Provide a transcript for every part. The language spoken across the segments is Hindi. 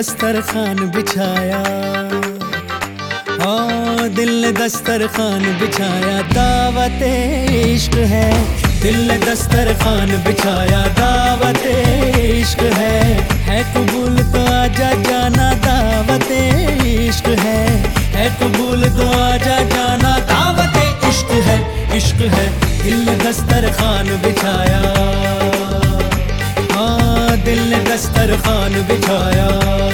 दस्तरखान बिछाया, हाँ दिल ने दस्तरखान बिछाया, दावत इश्क है। दिल ने दस्तरखान बिछाया, दावत इश्क है कबूल तो आजा जाना, दावत इश्क है कबूल तो आजा जाना, दावत इश्क है, इश्क है। दिल ने दस्तरखान बिछाया, हाँ दिल ने दस्तरखान बिछाया।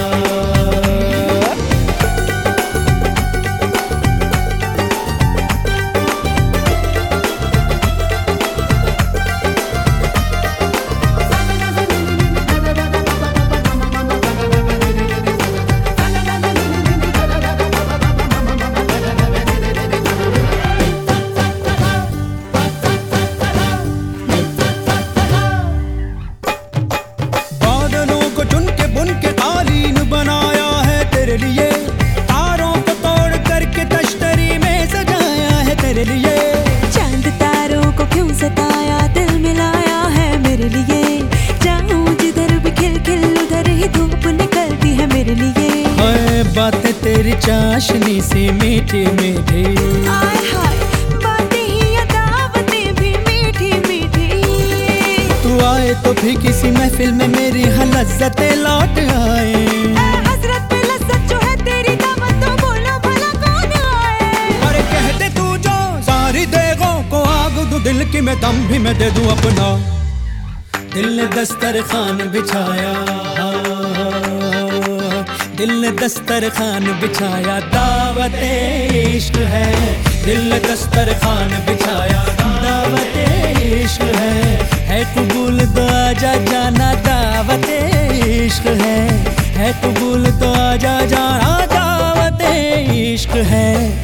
चांद तारों को क्यों सताया, दिल मिलाया है मेरे लिए। जाऊं जिधर भी खिल खिल उधर ही धूप निकलती है मेरे लिए। हाय बातें तेरी चाशनी सी मीठी मीठी, हाय हाय बातें ही दावतें भी मीठी मीठी। तू आए तो भी किसी महफिल में मेरी लज्जतें लौट आए। दिल की मैं दम भी मैं दे दूं अपना। दिल ने दस्तरखान बिछाया, दिल ने दस्तरखान बिछाया, दावत इश्क है। दिल ने दस्तरखान बिछाया, दावत इश्क है कबूल तो आजा जाना, दावत इश्क है कबूल तो आजा जाना, दावत इश्क है।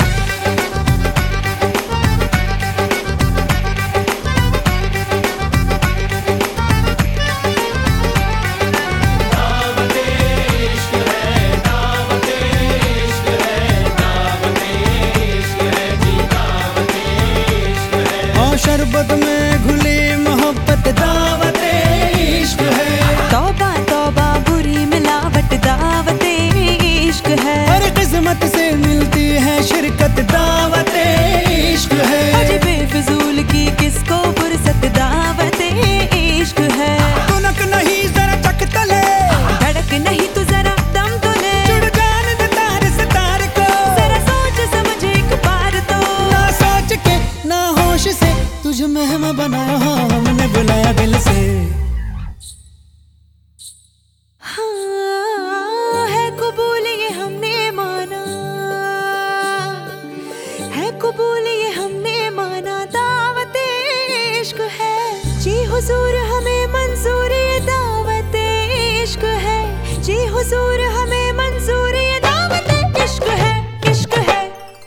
शरबत में घुली मोहब्बत, दावत इश्क है। तौबा तौबा बुरी मिलावट, दावत इश्क है। हर किस्मत से मिलती है शिरकत, दावत इश्क है। अजी बेफिजूल की किसको फुर्सत, दावत इश्क है। तुनक नहीं जरा चक तले, धड़क नहीं तू जरा दम तो ले। जुड़ जाने दे तार से तार को, जरा सोच समझ एक बार तो। ना सोच के ना होश से तुझे मेहमा बनाया, हमने बुलाया दिल से। हाँ है कबूल ये हमने माना, है कबूल ये हमने माना, दावत इश्क है। जी हुजूर हमें मंजूर ये दावत इश्क है। जी हुजूर हमें मंजूर ये दावत इश्क है, इश्क है।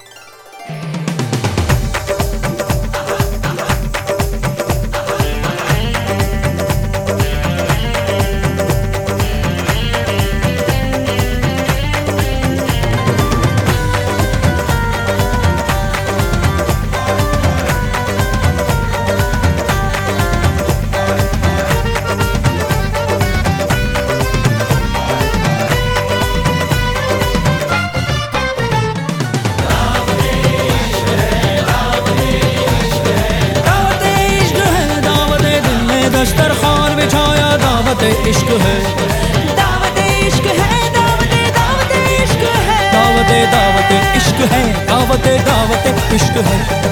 दस्तरखान बिछाया, दावत इश्क है, दावत इश्क है, दावत इश्क है, दावत इश्क है, दावत इश्क है।